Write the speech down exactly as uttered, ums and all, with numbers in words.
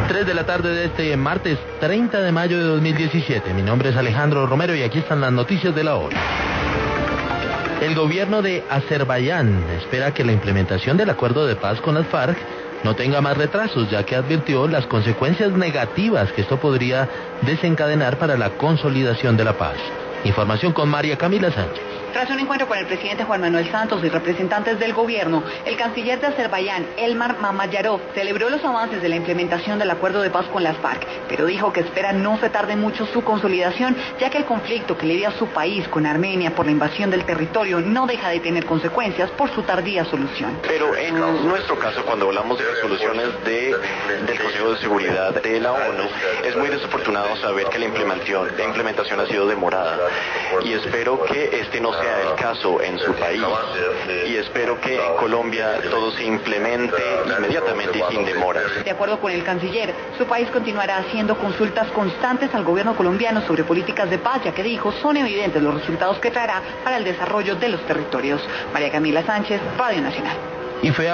tres de la tarde de este martes treinta de mayo de dos mil diecisiete. Mi nombre es Alejandro Romero y aquí están las noticias de la hora. El gobierno de Azerbaiyán espera que la implementación del acuerdo de paz con las FARC no tenga más retrasos, ya que advirtió las consecuencias negativas que esto podría desencadenar para la consolidación de la paz. Información con María Camila Sánchez. Tras un encuentro con el presidente Juan Manuel Santos y representantes del gobierno, el canciller de Azerbaiyán, Elmar Mamayarov, celebró los avances de la implementación del acuerdo de paz con las FARC, pero dijo que espera no se tarde mucho su consolidación, ya que el conflicto que lidia su país con Armenia por la invasión del territorio no deja de tener consecuencias por su tardía solución. Pero en nuestro caso, cuando hablamos de resoluciones de, del Consejo de Seguridad de la ONU, es muy desafortunado saber que la implementación, la implementación ha sido demorada. Y espero que este no sea el caso en su país, y espero que en Colombia todo se implemente inmediatamente y sin demoras. De acuerdo con el canciller, su país continuará haciendo consultas constantes al gobierno colombiano sobre políticas de paz, ya que dijo son evidentes los resultados que traerá para el desarrollo de los territorios. María Camila Sánchez, Radio Nacional. Y fue